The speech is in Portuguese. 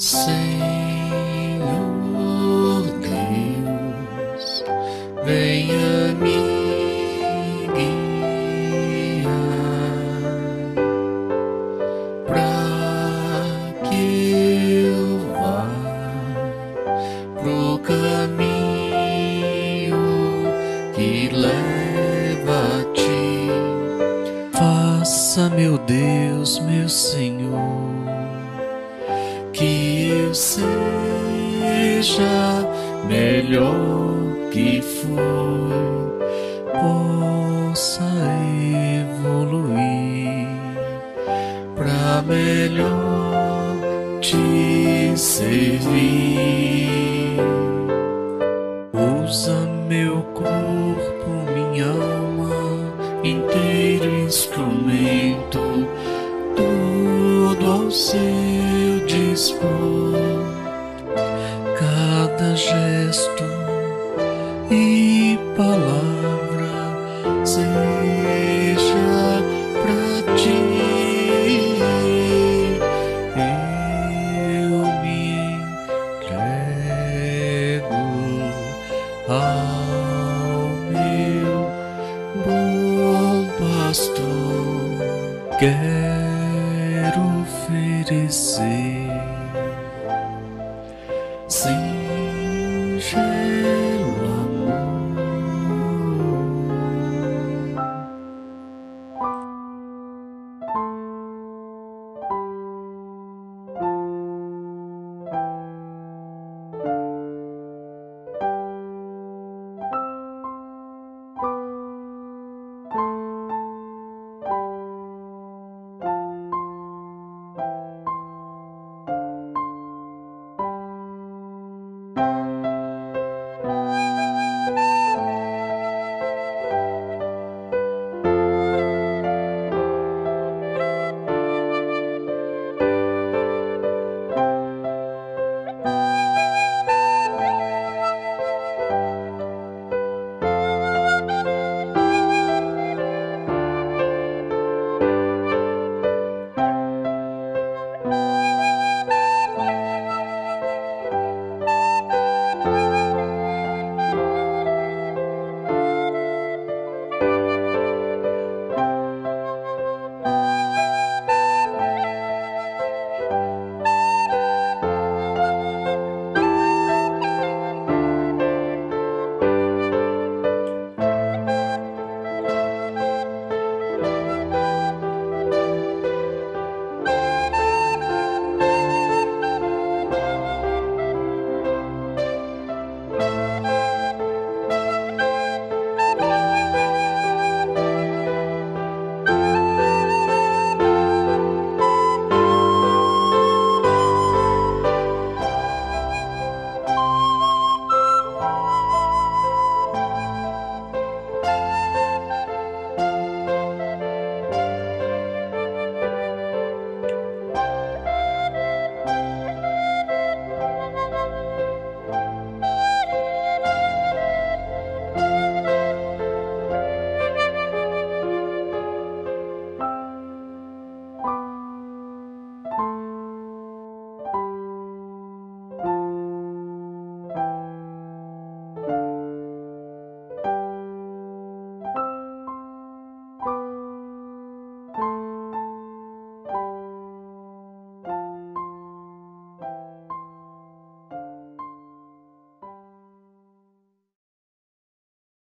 Senhor Deus, venha me guiar, pra que eu vá pro caminho que leva a ti. Faça, meu Deus, meu Senhor, que eu seja melhor que foi, possa evoluir pra melhor te servir. Usa meu corpo, minha alma, inteiro instrumento, tudo ao seu dispor, cada gesto e palavra seja pra ti. Eu me entrego ao meu bom pastor, quero oferecer